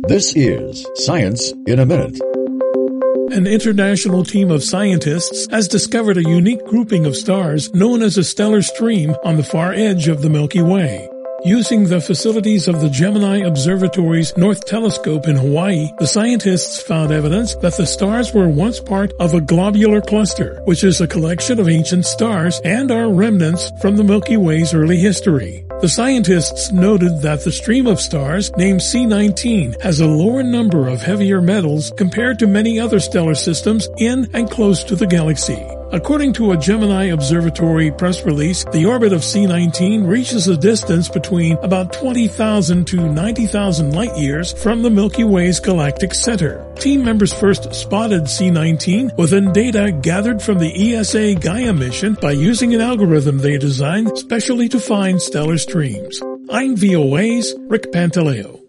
This is Science in a Minute. An international team of scientists has discovered a unique grouping of stars known as a stellar stream on the far edge of the Milky Way. Using the facilities of the Gemini Observatory's North Telescope in Hawaii, the scientists found evidence that the stars were once part of a globular cluster, which is a collection of ancient stars and are remnants from the Milky Way's early history. The scientists noted that the stream of stars, named C19, has a lower number of heavier metals compared to many other stellar systems in and close to the galaxy. According to a Gemini Observatory press release, the orbit of C19 reaches a distance between about 20,000 to 90,000 light-years from the Milky Way's galactic center. Team members first spotted C19 within data gathered from the ESA Gaia mission by using an algorithm they designed specially to find stellar streams. I'm VOA's Rick Pantaleo.